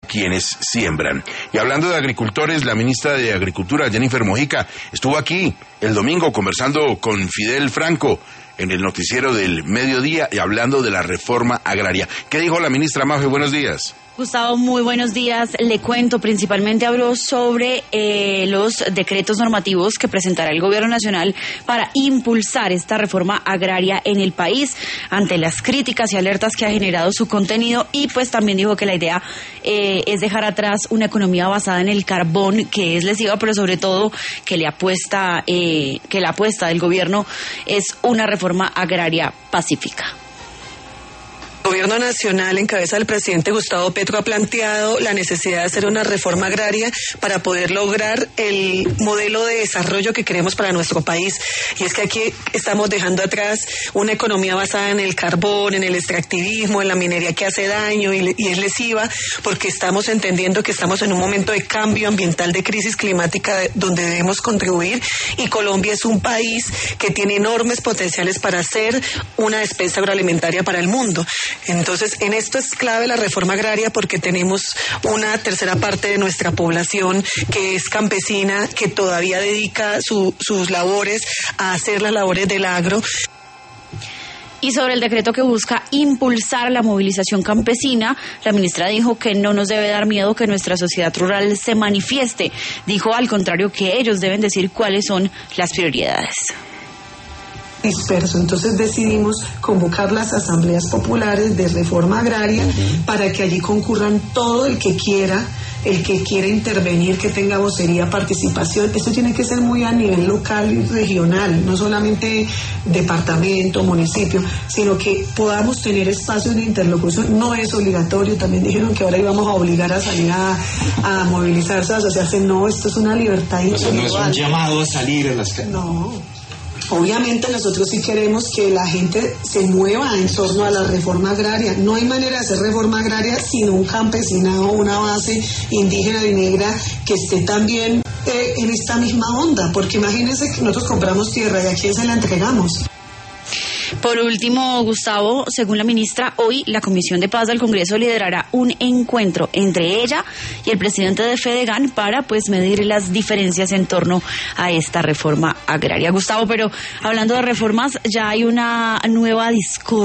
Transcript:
quienes siembran. Y hablando de agricultores, la ministra de Agricultura, Jennifer Mojica, estuvo aquí el domingo conversando con Fidel Franco en el noticiero del mediodía y hablando de la reforma agraria. ¿Qué dijo la ministra Mafe? Buenos días. Gustavo, muy buenos días. Le cuento, principalmente habló sobre los decretos normativos que presentará el Gobierno Nacional para impulsar esta reforma agraria en el país ante las críticas y alertas que ha generado su contenido, y pues también dijo que la idea es dejar atrás una economía basada en el carbón, que es lesiva, pero sobre todo que la apuesta del Gobierno es una reforma agraria pacífica. El Gobierno Nacional, en cabeza del presidente Gustavo Petro, ha planteado la necesidad de hacer una reforma agraria para poder lograr el modelo de desarrollo que queremos para nuestro país. Y es que aquí estamos dejando atrás una economía basada en el carbón, en el extractivismo, en la minería que hace daño y es lesiva, porque estamos entendiendo que estamos en un momento de cambio ambiental, de crisis climática, donde debemos contribuir, y Colombia es un país que tiene enormes potenciales para ser una despensa agroalimentaria para el mundo. Entonces, en esto es clave la reforma agraria, porque tenemos una tercera parte de nuestra población que es campesina, que todavía dedica sus labores a hacer las labores del agro. Y sobre el decreto que busca impulsar la movilización campesina, la ministra dijo que no nos debe dar miedo que nuestra sociedad rural se manifieste. Dijo, al contrario, que ellos deben decir cuáles son las prioridades. Disperso. Entonces decidimos convocar las asambleas populares de reforma agraria para que allí concurran todo el que quiera intervenir, que tenga vocería, participación. Esto tiene que ser muy a nivel local y regional, no solamente departamento, municipio, sino que podamos tener espacios de interlocución. No es obligatorio. También dijeron que ahora íbamos a obligar a salir a movilizarse, a asociarse. No, esto es una libertad individual. No es un llamado a salir a las calles. No. Obviamente nosotros sí queremos que la gente se mueva en torno a la reforma agraria. No hay manera de hacer reforma agraria sin un campesinado, una base indígena y negra que esté también en esta misma onda, porque imagínense que nosotros compramos tierra y a quién se la entregamos. Por último, Gustavo, según la ministra, hoy la Comisión de Paz del Congreso liderará un encuentro entre ella y el presidente de Fedegan para medir las diferencias en torno a esta reforma agraria. Gustavo, pero hablando de reformas, ya hay una nueva discordia